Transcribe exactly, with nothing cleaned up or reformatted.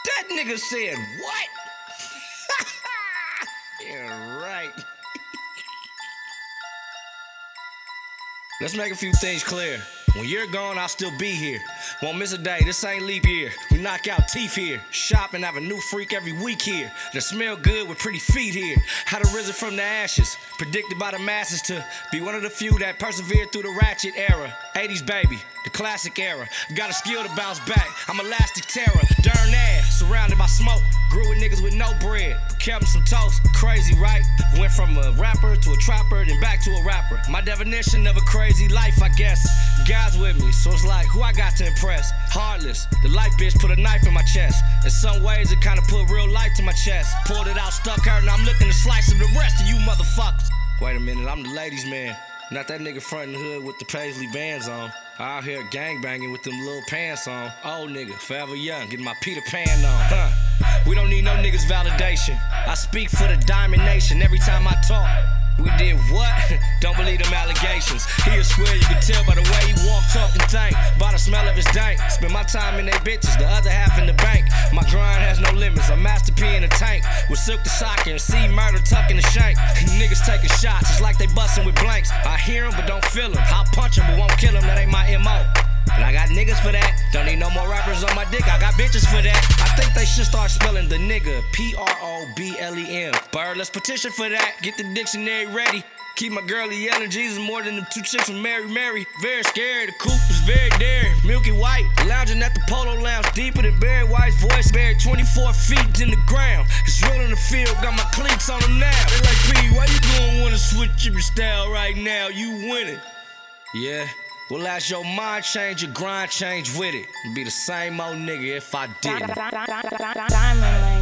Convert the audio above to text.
That nigga said what? Yeah, right. Let's make a few things clear. When you're gone, I'll still be here. Won't miss a day, this ain't leap year. We knock out teeth here. Shop and have a new freak every week here. That smell good with pretty feet here. Had arisen from the ashes, predicted by the masses to be one of the few that persevered through the ratchet era. eighties baby, the classic era. Got a skill to bounce back, I'm elastic terror. Darn ass, surrounded by smoke. Grew with niggas with no bread, kept them some toast. Crazy, right? Went from a rapper to a trapper, then back to a rapper. My definition of a crazy life, I guess. God's with me, so it's like, who I got to impress? Heartless, the life bitch put a knife in my chest. In some ways, it kinda put real life to my chest. Pulled it out, stuck her, and I'm looking to slice of the rest of you motherfuckers. Wait a minute, I'm the ladies' man. Not that nigga frontin' hood with the paisley bands on. Out here gangbanging with them little pants on. Old nigga, forever young, getting my Peter Pan on. Huh? We don't need no niggas validation. I speak for the Diamond Nation every time I talk. We did what? Don't believe them allegations. He a square, you can tell by the way he walk, talk, and think. By the smell of his dank. Spend my time in they bitches, the other half in the bank. My grind has no limits, I'm Master P in a tank. With Silk the Socker and C Murder tucking the shank. Niggas taking shots, it's like they bustin' with blanks. I hear them but don't feel them. I'll punch them but won't kill them, that ain't my M O. And I got niggas for that. Don't need no more rappers on my dick, I got bitches for that. I think they should start spelling the nigga P R O B L E M. Bird, let's petition for that. Get the dictionary ready. Keep my girlie yelling Jesus more than them two chicks from Mary Mary. Very scary, the coupe was very daring. Milky white, lounging at the Polo Lounge. Deeper than Barry White's voice. Buried twenty-four feet in the ground. It's real in the field, got my cleats on them now. They like, P, why you don't wanna switch your style right now? You winning. Yeah. Well, as your mind change, your grind change with it. Be the same old nigga if I didn't. Diamond